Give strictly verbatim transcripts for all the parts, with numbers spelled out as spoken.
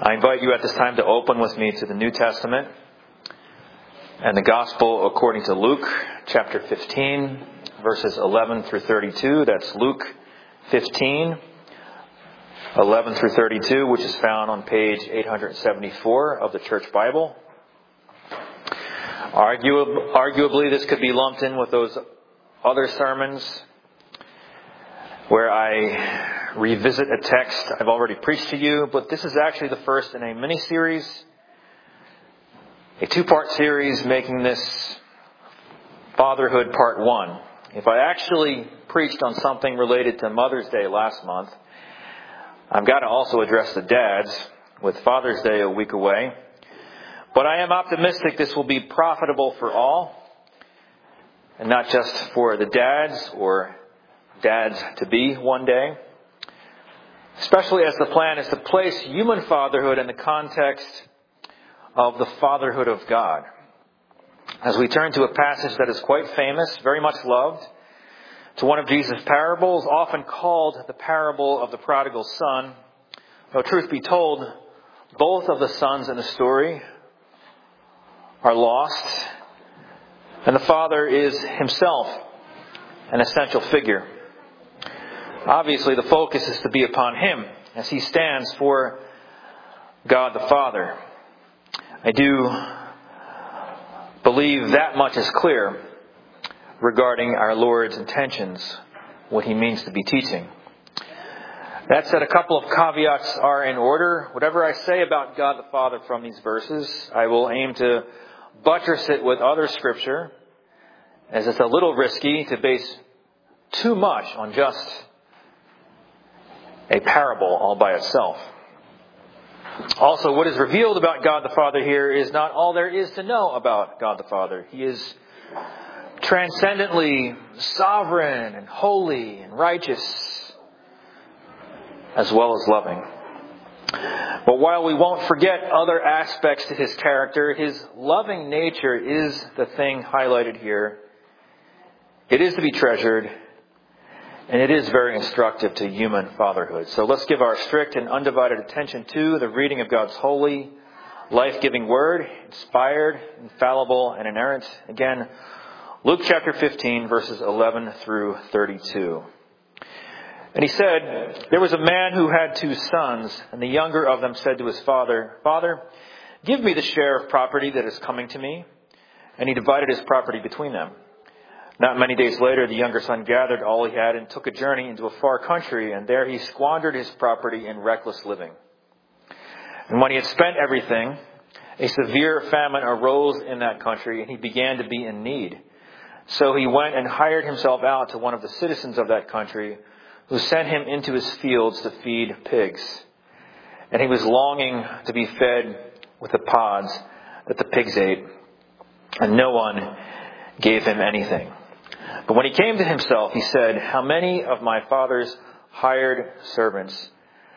I invite you at this time to open with me to the New Testament and the Gospel according to Luke, chapter fifteen, verses eleven through thirty-two. That's Luke fifteen, eleven through thirty-two, which is found on page eight seventy-four of the Church Bible. Argu- arguably, this could be lumped in with those other sermons where I revisit a text I've already preached to you, but this is actually the first in a mini-series, a two-part series making this Fatherhood Part one. If I actually preached on something related to Mother's Day last month, I've got to also address the dads with Father's Day a week away. But I am optimistic this will be profitable for all, and not just for the dads or dads-to-be one day. Especially as the plan is to place human fatherhood in the context of the fatherhood of God. As we turn to a passage that is quite famous, very much loved, to one of Jesus' parables, often called the parable of the prodigal son. Though truth be told, both of the sons in the story are lost, and the father is himself an essential figure. Obviously, the focus is to be upon him as he stands for God the Father. I do believe that much is clear regarding our Lord's intentions, what he means to be teaching. That said, a couple of caveats are in order. Whatever I say about God the Father from these verses, I will aim to buttress it with other scripture, as it's a little risky to base too much on just a parable all by itself. Also, what is revealed about God the Father here is not all there is to know about God the Father. He is transcendently sovereign and holy and righteous, as well as loving. But while we won't forget other aspects to his character, his loving nature is the thing highlighted here. It is to be treasured, and it is very instructive to human fatherhood. So let's give our strict and undivided attention to the reading of God's holy, life-giving word, inspired, infallible, and inerrant. Again, Luke chapter fifteen, verses eleven through thirty-two. And he said, "There was a man who had two sons, and the younger of them said to his father, 'Father, give me the share of property that is coming to me.' And he divided his property between them. Not many days later, the younger son gathered all he had and took a journey into a far country, and there he squandered his property in reckless living. And when he had spent everything, a severe famine arose in that country, and he began to be in need. So he went and hired himself out to one of the citizens of that country, who sent him into his fields to feed pigs. And he was longing to be fed with the pods that the pigs ate, and no one gave him anything. But when he came to himself, he said, "How many of my father's hired servants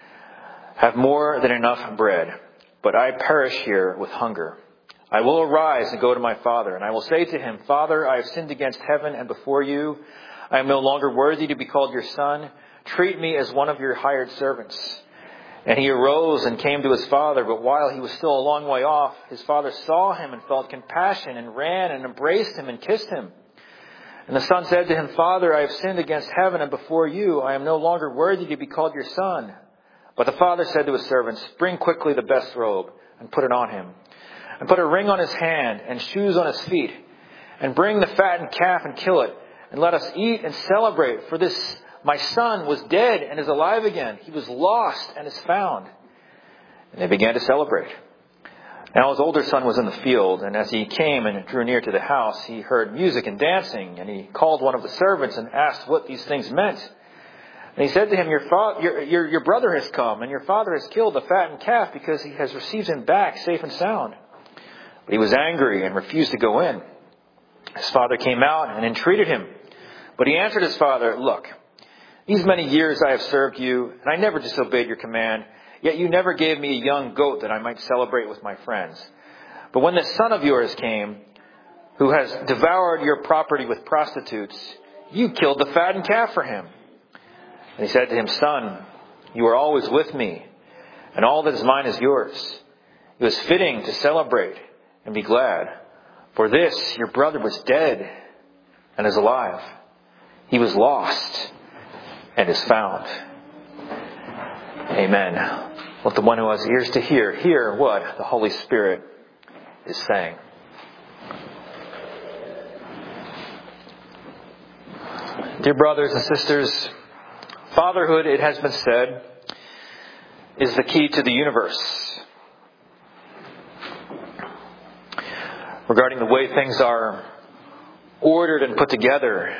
have more than enough bread, but I perish here with hunger. I will arise and go to my father, and I will say to him, 'Father, I have sinned against heaven and before you. I am no longer worthy to be called your son. Treat me as one of your hired servants.' And he arose and came to his father, but while he was still a long way off, his father saw him and felt compassion and ran and embraced him and kissed him. And the son said to him, 'Father, I have sinned against heaven and before you. I am no longer worthy to be called your son.' But the father said to his servants, 'Bring quickly the best robe and put it on him, and put a ring on his hand and shoes on his feet, and bring the fattened calf and kill it, and let us eat and celebrate. For this my son was dead and is alive again. He was lost and is found.' And they began to celebrate. Now his older son was in the field, and as he came and drew near to the house, he heard music and dancing, and he called one of the servants and asked what these things meant. And he said to him, your, fa- your, your, your brother has come, and your father has killed the fattened calf because he has received him back safe and sound.' But he was angry and refused to go in. His father came out and entreated him. But he answered his father, 'Look, these many years I have served you, and I never disobeyed your command. Yet you never gave me a young goat that I might celebrate with my friends. But when this son of yours came, who has devoured your property with prostitutes, you killed the fattened calf for him.' And he said to him, 'Son, you are always with me, and all that is mine is yours. It was fitting to celebrate and be glad. For this, your brother was dead and is alive. He was lost and is found. Amen. Let the one who has ears to hear, hear what the Holy Spirit is saying. Dear brothers and sisters, fatherhood, it has been said, is the key to the universe. Regarding the way things are ordered and put together,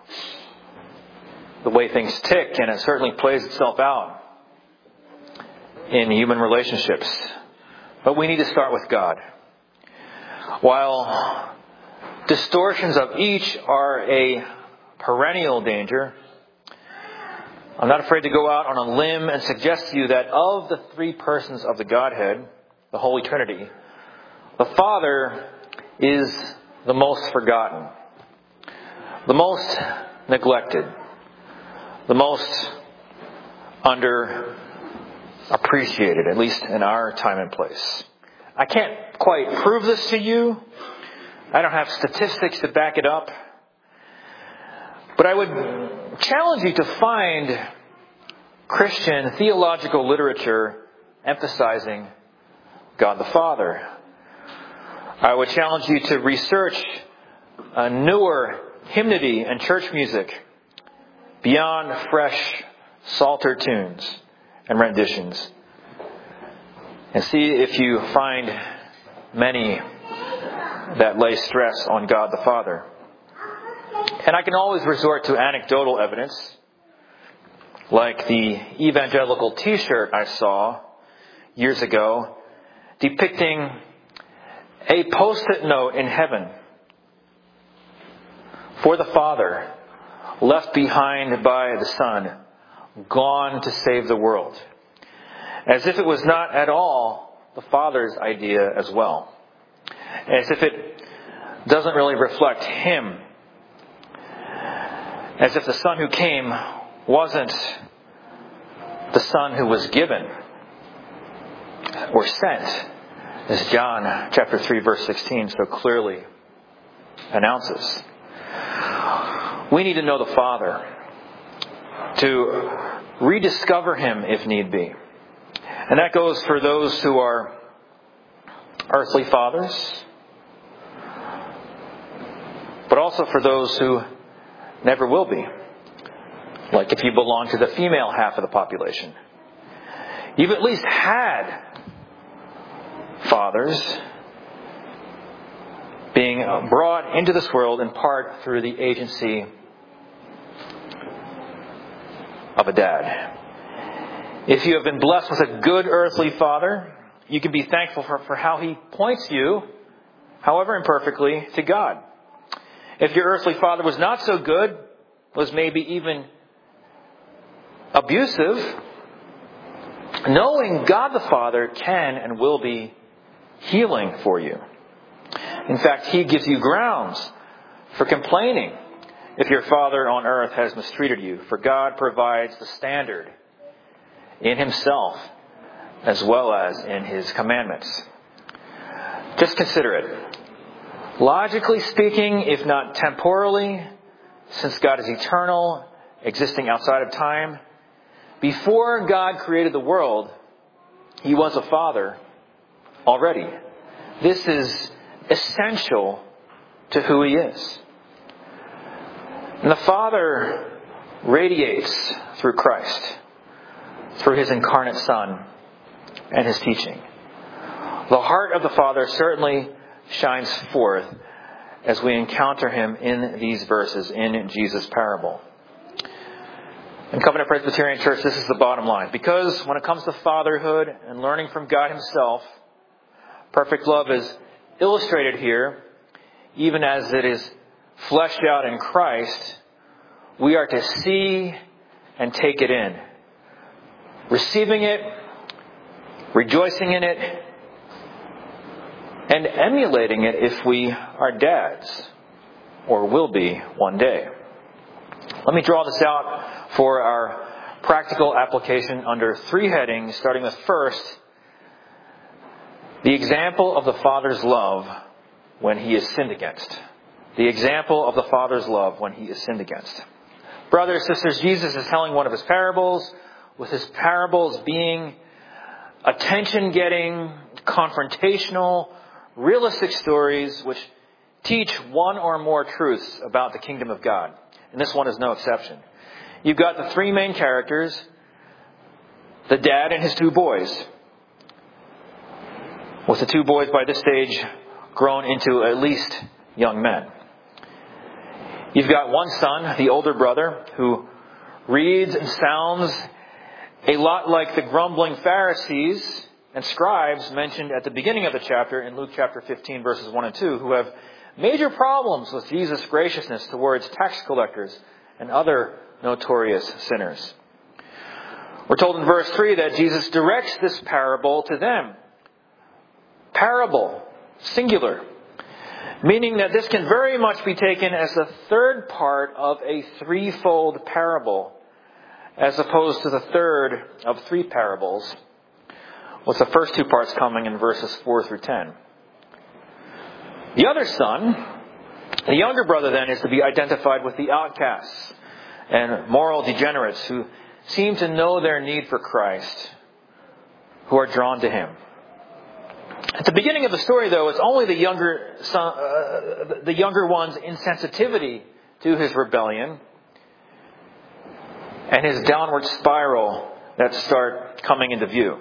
the way things tick, and it certainly plays itself out in human relationships. But we need to start with God. While distortions of each are a perennial danger, I'm not afraid to go out on a limb and suggest to you that of the three persons of the Godhead, the Holy Trinity, the Father is the most forgotten, the most neglected, the most underappreciated, at least in our time and place. I can't quite prove this to you. I don't have statistics to back it up. But I would challenge you to find Christian theological literature emphasizing God the Father. I would challenge you to research a newer hymnody and church music beyond fresh psalter tunes and renditions, and see if you find many that lay stress on God the Father. And I can always resort to anecdotal evidence, like the evangelical t-shirt I saw years ago depicting a post-it note in heaven for the Father, left behind by the Son, gone to save the world. As if it was not at all the Father's idea as well. As if it doesn't really reflect Him. As if the Son who came wasn't the Son who was given or sent, as John chapter three verse sixteen so clearly announces. We need to know the Father, to rediscover Him if need be. And that goes for those who are earthly fathers, but also for those who never will be. Like if you belong to the female half of the population. You've at least had fathers being brought into this world in part through the agency of a dad. If you have been blessed with a good earthly father, you can be thankful for, for how he points you, however imperfectly, to God. If your earthly father was not so good, was maybe even abusive, knowing God the Father can and will be healing for you. In fact, He gives you grounds for complaining if your father on earth has mistreated you, for God provides the standard in Himself as well as in His commandments. Just consider it. Logically speaking, if not temporally, since God is eternal, existing outside of time, before God created the world, He was a father already. This is essential to who He is. And the Father radiates through Christ, through His incarnate Son and His teaching. The heart of the Father certainly shines forth as we encounter Him in these verses in Jesus' parable. In Covenant Presbyterian Church, this is the bottom line. Because when it comes to fatherhood and learning from God Himself, perfect love is illustrated here, even as it is fleshed out in Christ. We are to see and take it in, receiving it, rejoicing in it, and emulating it if we are dads, or will be one day. Let me draw this out for our practical application under three headings, starting with first, the example of the Father's love when He is sinned against. The example of the Father's love when He is sinned against. Brothers, sisters, Jesus is telling one of His parables, with His parables being attention-getting, confrontational, realistic stories which teach one or more truths about the kingdom of God. And this one is no exception. You've got the three main characters, the dad and his two boys. With the two boys by this stage grown into at least young men. You've got one son, the older brother, who reads and sounds a lot like the grumbling Pharisees and scribes mentioned at the beginning of the chapter in Luke chapter fifteen, verses one and two, who have major problems with Jesus' graciousness towards tax collectors and other notorious sinners. We're told in verse three that Jesus directs this parable to them. Parable, singular. Meaning that this can very much be taken as the third part of a threefold parable, as opposed to the third of three parables, with the first two parts coming in verses four through ten. The other son, the younger brother then, is to be identified with the outcasts and moral degenerates who seem to know their need for Christ, who are drawn to Him. At the beginning of the story, though, it's only the younger son, uh, the younger one's insensitivity to his rebellion and his downward spiral that start coming into view.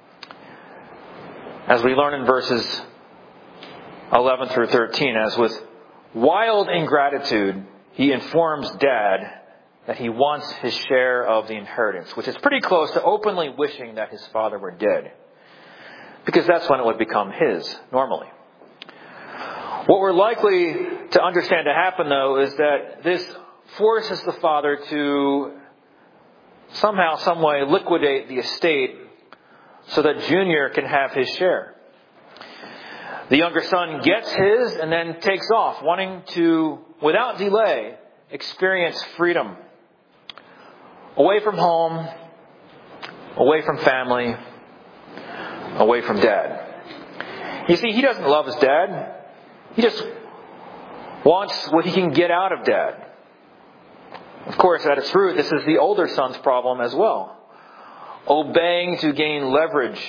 As we learn in verses eleven through thirteen, as with wild ingratitude, he informs Dad that he wants his share of the inheritance, which is pretty close to openly wishing that his father were dead. Because that's when it would become his, normally. What we're likely to understand to happen, though, is that this forces the father to somehow, some way, liquidate the estate so that Junior can have his share. The younger son gets his and then takes off, wanting to, without delay, experience freedom. Away from home, away from family, away from Dad. You see, he doesn't love his dad. He just wants what he can get out of Dad. Of course, at its root, this is the older son's problem as well. Obeying to gain leverage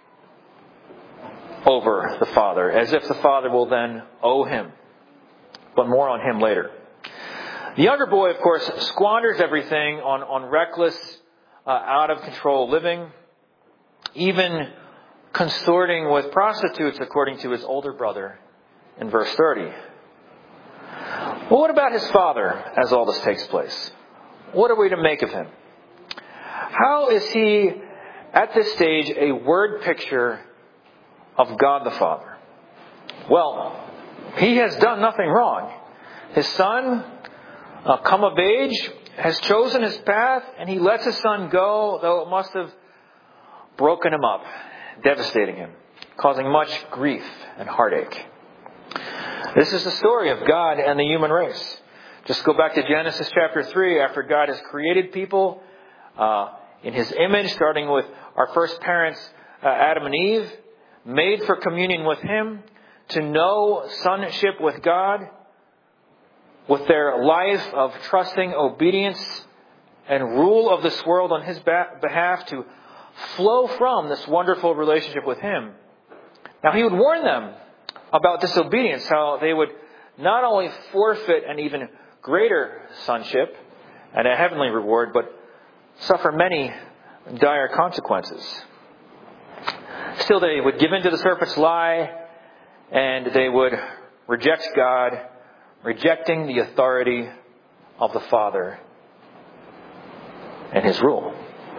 over the father, as if the father will then owe him. But more on him later. The younger boy, of course, squanders everything on, on reckless, uh, out-of-control living, even consorting with prostitutes, according to his older brother in verse thirty. Well, what about his father as all this takes place? What are we to make of him? How is he, at this stage, a word picture of God the Father? Well, he has done nothing wrong. His son, uh, come of age, has chosen his path, and he lets his son go, though it must have broken him up, devastating him, causing much grief and heartache. This is the story of God and the human race. Just go back to Genesis chapter three, after God has created people uh, in His image, starting with our first parents, uh, Adam and Eve, made for communion with Him, to know sonship with God, with their life of trusting obedience and rule of this world on His behalf, to flow from this wonderful relationship with Him. Now, He would warn them about disobedience, how they would not only forfeit an even greater sonship and a heavenly reward, but suffer many dire consequences. Still, they would give in to the serpent's lie, and they would reject God, rejecting the authority of the Father and His rule.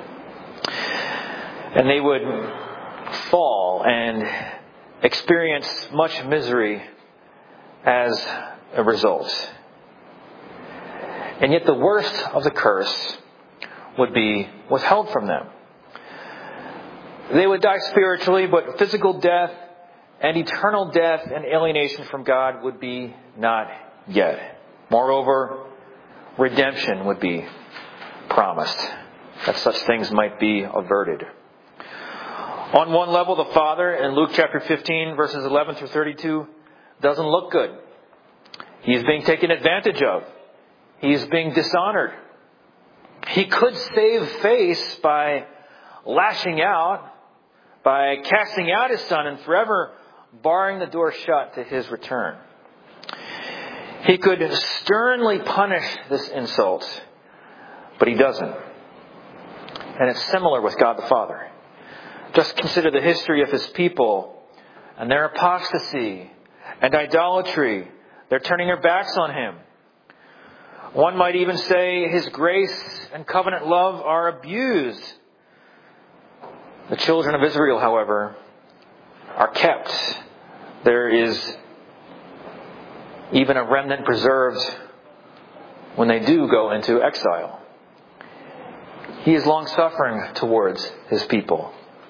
And they would fall and experience much misery as a result. And yet the worst of the curse would be withheld from them. They would die spiritually, but physical death and eternal death and alienation from God would be not yet. Moreover, redemption would be promised that such things might be averted. On one level, the Father in Luke chapter fifteen, verses eleven through thirty-two, doesn't look good. He's being taken advantage of. He's being dishonored. He could save face by lashing out, by casting out his Son and forever barring the door shut to his return. He could sternly punish this insult, but he doesn't. And it's similar with God the Father. Just consider the history of his people and their apostasy and idolatry. They're turning their backs on him. One might even say his grace and covenant love are abused. The children of Israel, however, are kept. There is even a remnant preserved when they do go into exile. He is long-suffering towards his people.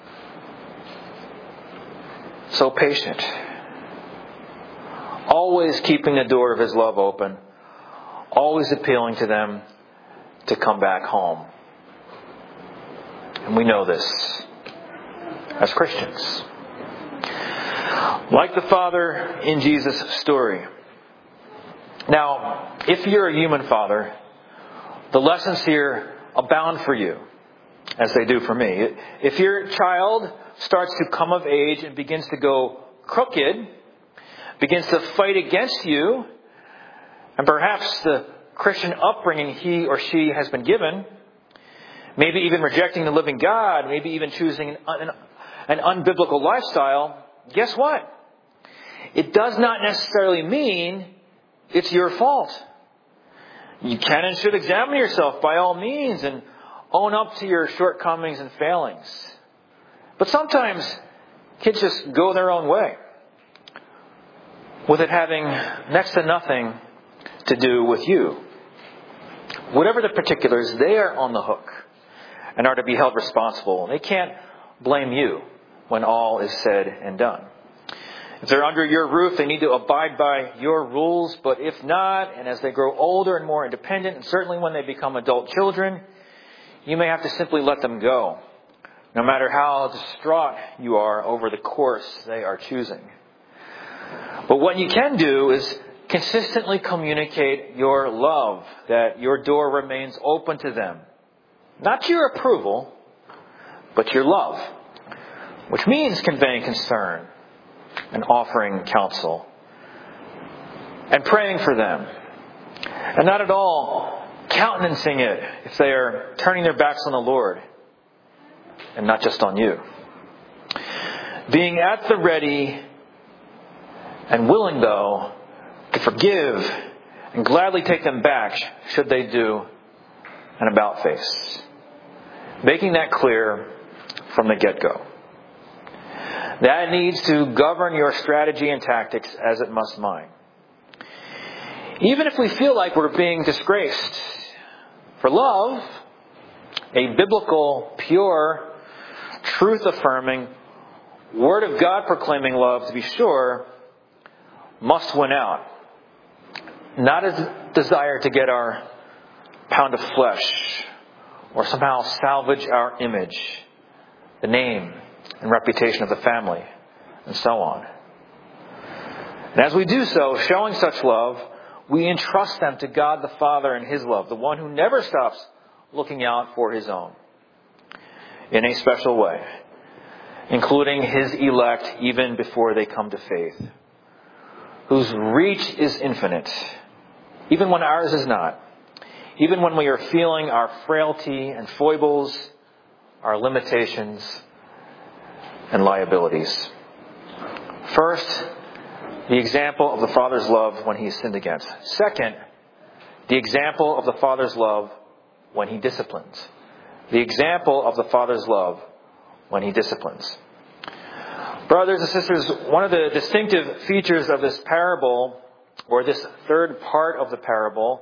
So patient. Always keeping the door of his love open. Always appealing to them to come back home. And we know this as Christians. Like the Father in Jesus' story. Now, if you're a human father, the lessons here abound for you, as they do for me. If your child starts to come of age and begins to go crooked, begins to fight against you, and perhaps the Christian upbringing he or she has been given, maybe even rejecting the living God, maybe even choosing an, an, an unbiblical lifestyle, guess what? It does not necessarily mean it's your fault. You can and should examine yourself by all means and own up to your shortcomings and failings. But sometimes kids just go their own way, with it having next to nothing to do with you. Whatever the particulars, they are on the hook and are to be held responsible. They can't blame you when all is said and done. If they're under your roof, they need to abide by your rules. But if not, and as they grow older and more independent, and certainly when they become adult children, you may have to simply let them go, no matter how distraught you are over the course they are choosing. But what you can do is consistently communicate your love, that your door remains open to them. Not your approval, but your love, which means conveying concern and offering counsel and praying for them, and not at all countenancing it if they are turning their backs on the Lord and not just on you. Being at the ready and willing, though, to forgive and gladly take them back should they do an about-face. Making that clear from the get-go. That needs to govern your strategy and tactics as it must mine. Even if we feel like we're being disgraced, for love, a biblical, pure, truth-affirming, Word of God proclaiming love, to be sure, must win out. Not a desire to get our pound of flesh or somehow salvage our image, the name and reputation of the family, and so on. And as we do so, showing such love, we entrust them to God the Father and His love, the one who never stops looking out for His own, in a special way, including His elect even before they come to faith, whose reach is infinite, even when ours is not, even when we are feeling our frailty and foibles, our limitations and liabilities. First, the example of the Father's love when He is sinned against. Second, the example of the Father's love when He disciplines. The example of the Father's love when He disciplines. Brothers and sisters, one of the distinctive features of this parable, or this third part of the parable,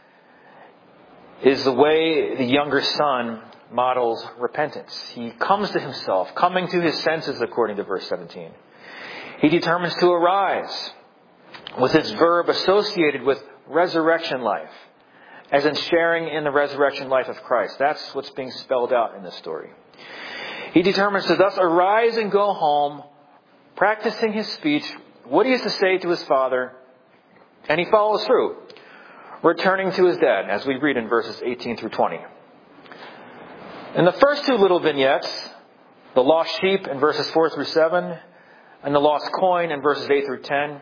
is the way the younger son models repentance. He comes to himself, coming to his senses, according to verse seventeen. He determines to arise, with its verb associated with resurrection life, as in sharing in the resurrection life of Christ. That's what's being spelled out in this story. He determines to thus arise and go home, practicing his speech, what he has to say to his father, and he follows through, returning to his dad, as we read in verses eighteen through twenty. In the first two little vignettes, the lost sheep in verses four through seven, and the lost coin in verses eight through ten,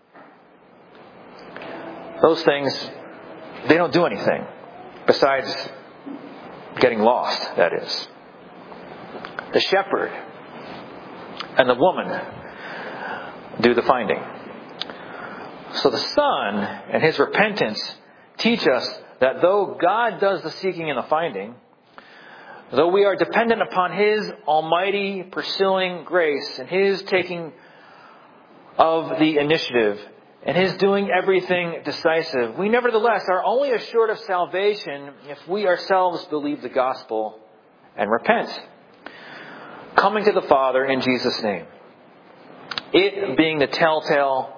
those things, they don't do anything besides getting lost, that is. The shepherd and the woman do the finding. So the Son and his repentance teach us that though God does the seeking and the finding, though we are dependent upon his almighty pursuing grace and his taking of the initiative and his doing everything decisive, we nevertheless are only assured of salvation if we ourselves believe the gospel and repent, coming to the Father in Jesus' name. It being the telltale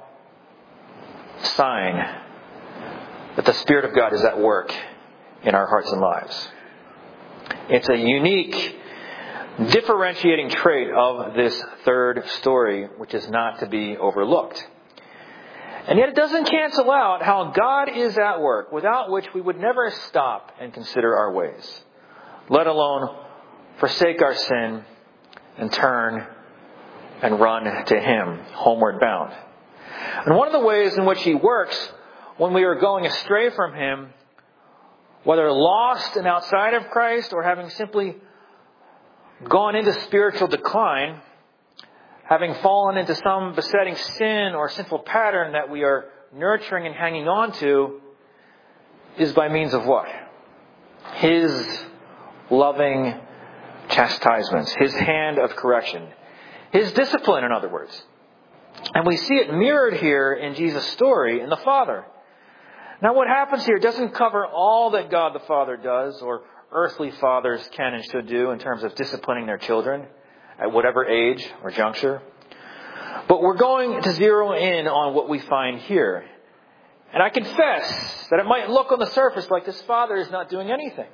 sign that the Spirit of God is at work in our hearts and lives. It's a unique, differentiating trait of this third story, which is not to be overlooked. And yet it doesn't cancel out how God is at work, without which we would never stop and consider our ways, let alone forsake our sin and turn and run to him, homeward bound. And one of the ways in which he works when we are going astray from him, whether lost and outside of Christ or having simply gone into spiritual decline, having fallen into some besetting sin or sinful pattern that we are nurturing and hanging on to, is by means of what? His loving chastisements, his hand of correction, his discipline, in other words. And we see it mirrored here in Jesus' story in the Father. Now what happens here doesn't cover all that God the Father does or earthly fathers can and should do in terms of disciplining their children at whatever age or juncture. But we're going to zero in on what we find here. And I confess that it might look on the surface like this father is not doing anything.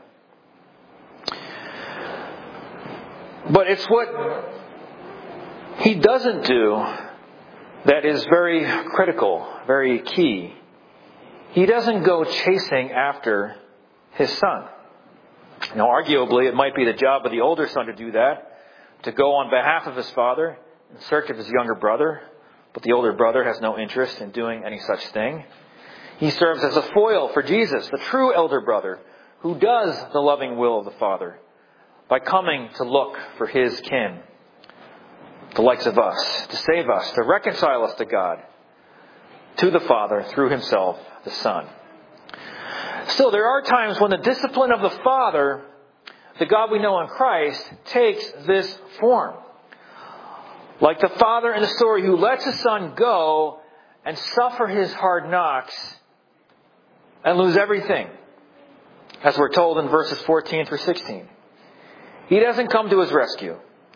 But it's what he doesn't do that is very critical, very key. He doesn't go chasing after his son. Now, arguably, it might be the job of the older son to do that, to go on behalf of his father in search of his younger brother. But the older brother has no interest in doing any such thing. He serves as a foil for Jesus, the true elder brother, who does the loving will of the Father by coming to look for his kin, the likes of us, to save us, to reconcile us to God, to the Father through himself, the Son. Still, there are times when the discipline of the Father, the God we know in Christ, takes this form. Like the father in the story who lets his son go and suffer his hard knocks and lose everything, as we're told in verses fourteen through sixteen. He doesn't come to his rescue.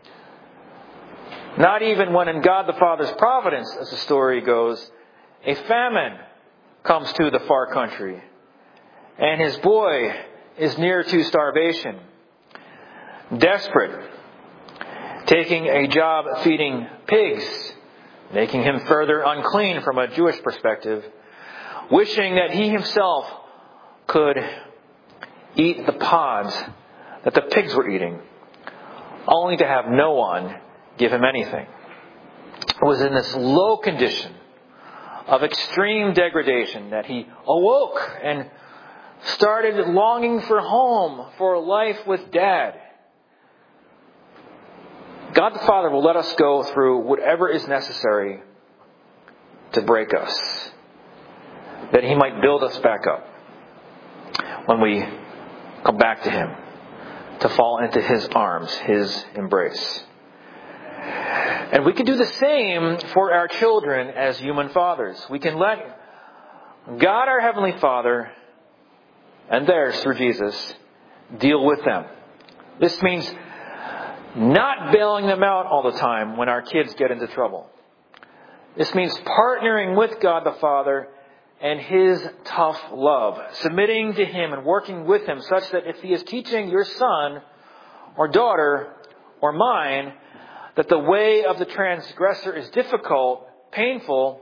Not even when in God the Father's providence, as the story goes, a famine comes to the far country, and his boy is near to starvation. Desperate, taking a job feeding pigs, making him further unclean from a Jewish perspective, wishing that he himself could eat the pods that the pigs were eating, only to have no one give him anything. It was in this low condition of extreme degradation that he awoke and started longing for home, for life with Dad. God the Father will let us go through whatever is necessary to break us, that he might build us back up when we come back to him, to fall into his arms, his embrace. And we can do the same for our children as human fathers. We can let God, our Heavenly Father, and theirs through Jesus, deal with them. This means not bailing them out all the time when our kids get into trouble. This means partnering with God the Father and His tough love, submitting to Him and working with Him such that if He is teaching your son or daughter or mine that the way of the transgressor is difficult, painful,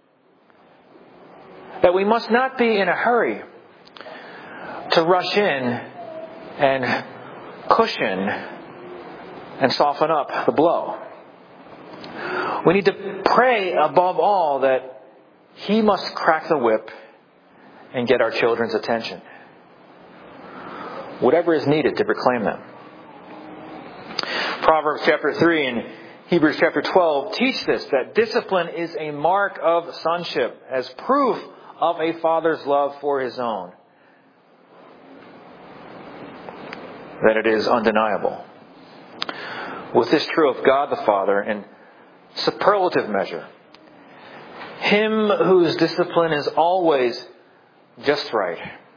that we must not be in a hurry to rush in and cushion and soften up the blow. We need to pray above all that He must crack the whip and get our children's attention. Whatever is needed to reclaim them. Proverbs chapter three and Hebrews chapter twelve teach this, that discipline is a mark of sonship, as proof of a father's love for his own. That it is undeniable. With this true of God the Father in superlative measure, Him whose discipline is always just right.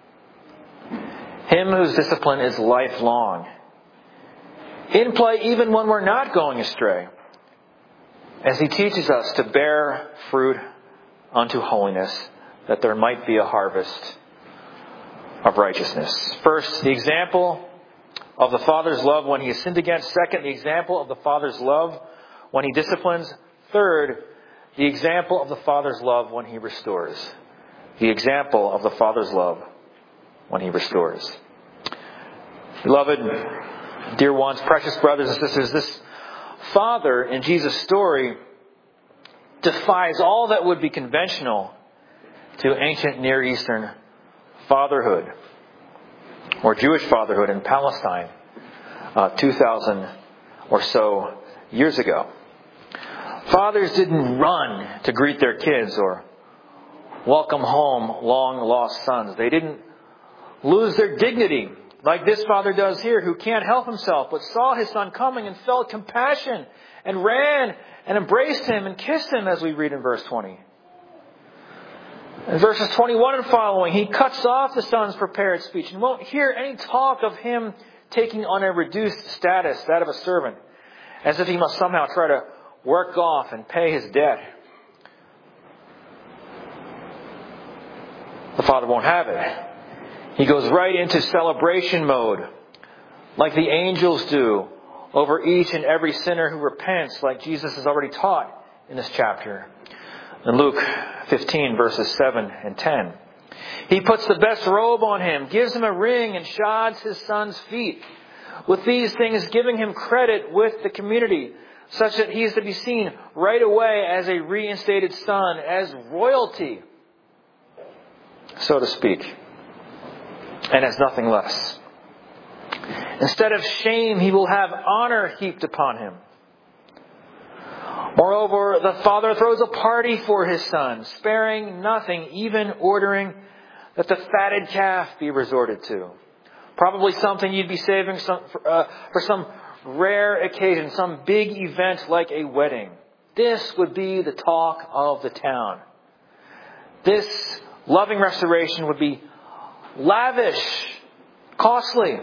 Him whose discipline is lifelong. In play even when we're not going astray. As He teaches us to bear fruit unto holiness, that there might be a harvest of righteousness. First, the example of the Father's love when He is sinned against. Second, the example of the Father's love when He disciplines. Third, the example of the Father's love when He restores. The example of the Father's love when He restores. Beloved, dear ones, precious brothers and sisters, this Father in Jesus' story defies all that would be conventional to ancient Near Eastern fatherhood or Jewish fatherhood in Palestine uh, two thousand or so years ago. Fathers didn't run to greet their kids or welcome home long-lost sons. They didn't lose their dignity like this father does here, who can't help himself, but saw his son coming and felt compassion and ran and embraced him and kissed him, as we read in verse twenty. In verses twenty-one and following, he cuts off the son's prepared speech and won't hear any talk of him taking on a reduced status, that of a servant, as if he must somehow try to work off and pay his debt. The Father won't have it. He goes right into celebration mode, like the angels do, over each and every sinner who repents, like Jesus has already taught in this chapter. In Luke fifteen, verses seven and ten. He puts the best robe on him, gives him a ring, and shods his son's feet. With these things, giving him credit with the community, such that he is to be seen right away as a reinstated son, as royalty, so to speak, and as nothing less. Instead of shame, he will have honor heaped upon him. Moreover, the father throws a party for his son, sparing nothing, even ordering that the fatted calf be resorted to. Probably something you'd be saving some, for, uh, for some rare occasion, some big event like a wedding. This would be the talk of the town. This loving restoration would be lavish, costly.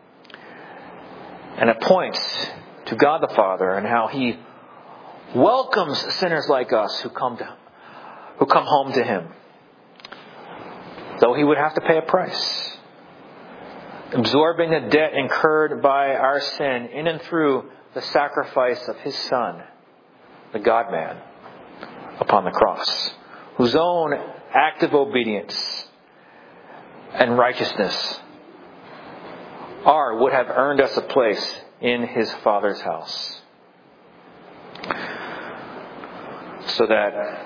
And it points to God the Father and how He welcomes sinners like us who come to, who come home to Him, though He would have to pay a price, absorbing the debt incurred by our sin in and through the sacrifice of His Son, the God-man, upon the cross, whose own active obedience and righteousness are would have earned us a place in His Father's house. So that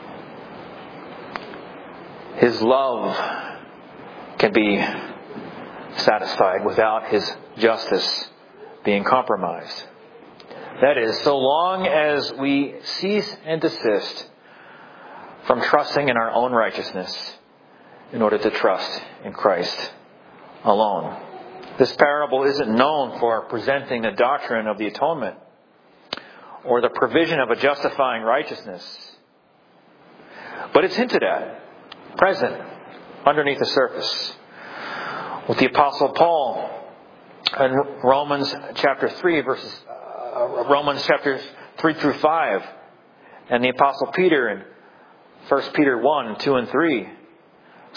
His love can be satisfied without His justice being compromised. That is, so long as we cease and desist from trusting in our own righteousness in order to trust in Christ alone. This parable isn't known for presenting the doctrine of the atonement or the provision of a justifying righteousness. But it's hinted at, present, underneath the surface. With the Apostle Paul in Romans chapter three, verses uh, Romans chapters three through five, and the Apostle Peter in First Peter one, two, and three,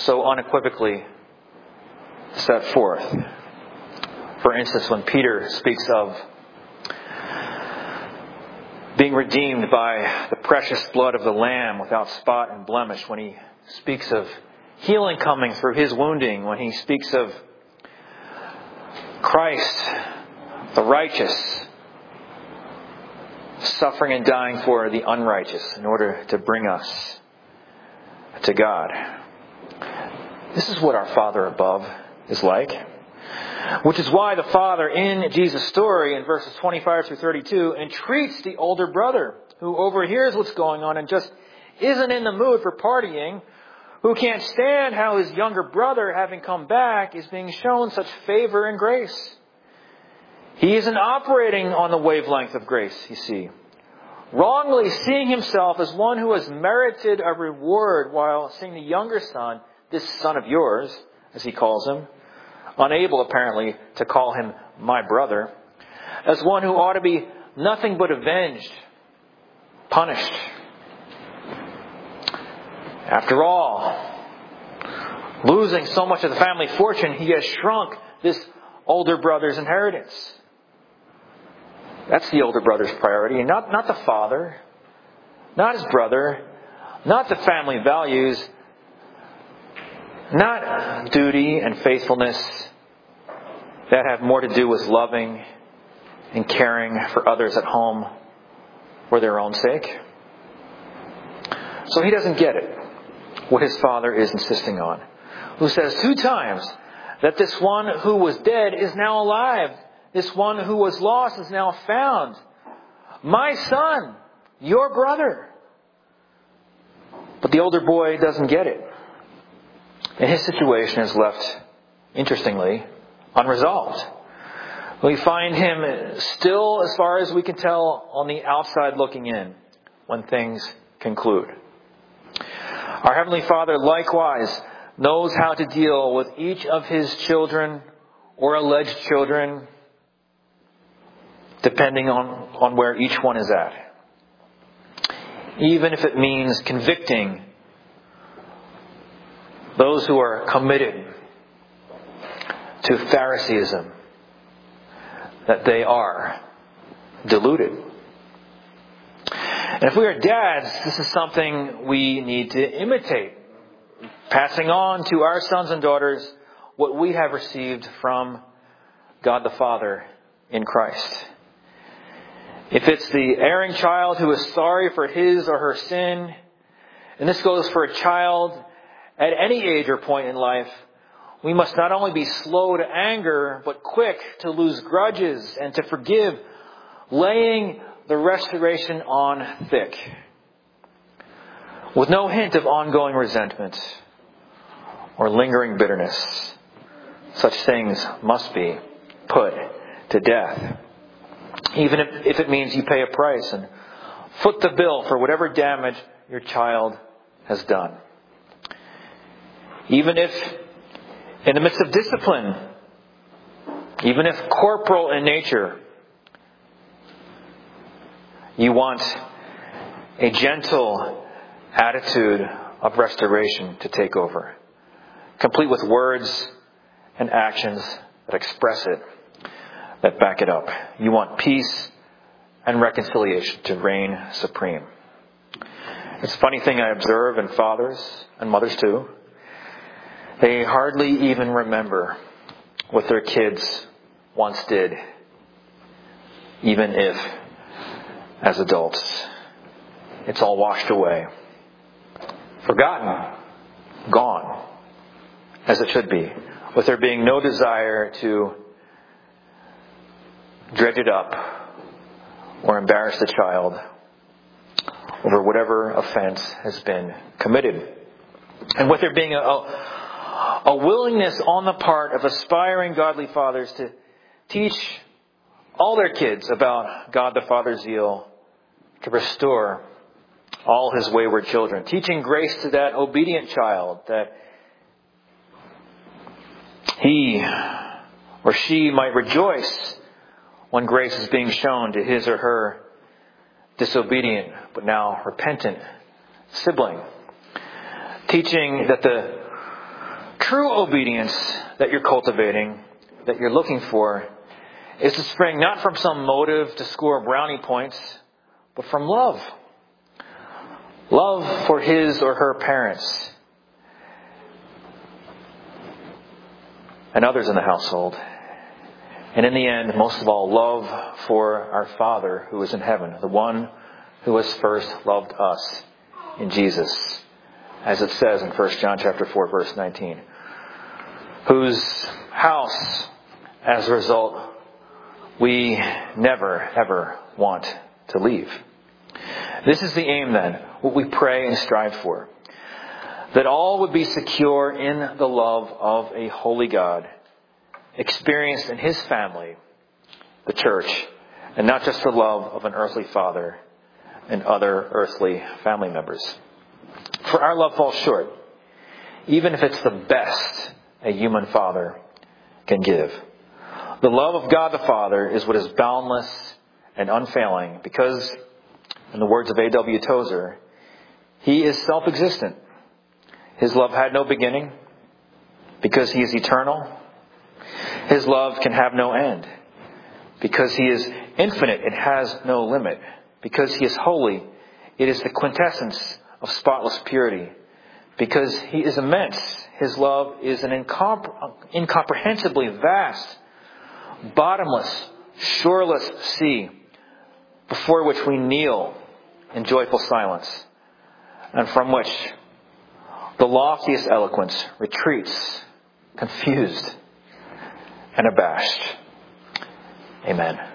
so unequivocally set forth. For instance, when Peter speaks of being redeemed by the precious blood of the Lamb without spot and blemish, when he speaks of healing coming through his wounding, when he speaks of Christ, the righteous, suffering and dying for the unrighteous in order to bring us to God. This is what our Father above is like. Which is why the Father in Jesus' story in verses twenty-five through thirty-two entreats the older brother who overhears what's going on and just isn't in the mood for partying, who can't stand how his younger brother, having come back, is being shown such favor and grace. He isn't operating on the wavelength of grace, you see. Wrongly seeing himself as one who has merited a reward, while seeing the younger son, this son of yours, as he calls him, unable apparently to call him my brother, as one who ought to be nothing but avenged, punished. After all, losing so much of the family fortune, he has shrunk this older brother's inheritance. That's the older brother's priority, and not, not the father, not his brother, not the family values, not duty and faithfulness that have more to do with loving and caring for others at home for their own sake. So he doesn't get it, what his father is insisting on, who says two times that this one who was dead is now alive. This one who was lost is now found. My son, your brother. But the older boy doesn't get it. And his situation is left, interestingly, unresolved. We find him still, as far as we can tell, on the outside looking in when things conclude. Our Heavenly Father likewise knows how to deal with each of His children or alleged children, depending on, on where each one is at. Even if it means convicting those who are committed to Phariseeism, that they are deluded. And if we are dads, this is something we need to imitate, passing on to our sons and daughters what we have received from God the Father in Christ. If it's the erring child who is sorry for his or her sin, and this goes for a child at any age or point in life, we must not only be slow to anger, but quick to lose grudges and to forgive, laying the restoration on thick, with no hint of ongoing resentment or lingering bitterness. Such things must be put to death. Even if, if it means you pay a price and foot the bill for whatever damage your child has done. Even if, in the midst of discipline, even if corporal in nature, you want a gentle attitude of restoration to take over, complete with words and actions that express it, that back it up. You want peace and reconciliation to reign supreme. It's a funny thing I observe in fathers and mothers too. They hardly even remember what their kids once did, even if, as adults, it's all washed away, forgotten, gone, as it should be, with there being no desire to dredge it up or embarrass the child over whatever offense has been committed. And with there being a, a, a willingness on the part of aspiring godly fathers to teach all their kids about God the Father's zeal to restore all His wayward children, teaching grace to that obedient child, that he or she might rejoice when grace is being shown to his or her disobedient but now repentant sibling. Teaching that the True obedience that you're cultivating, that you're looking for, is to spring not from some motive to score brownie points, but from love. Love for his or her parents and others in the household. And in the end, most of all, love for our Father who is in heaven, the one who has first loved us in Jesus, as it says in First John chapter four, verse nineteen, whose house, as a result, we never, ever want to leave. This is the aim then, what we pray and strive for. That all would be secure in the love of a holy God, experienced in his family, the church, and not just the love of an earthly father and other earthly family members. For our love falls short, even if it's the best a human father can give. The love of God the Father is what is boundless and unfailing because, in the words of A W Tozer, he is self-existent. His love had no beginning because he is eternal. His love can have no end because he is infinite and has no limit. Because he is holy, it is the quintessence of spotless purity. Because he is immense, his love is an incompre- incomprehensibly vast, bottomless, shoreless sea before which we kneel in joyful silence, and from which the loftiest eloquence retreats, confused and abashed. Amen.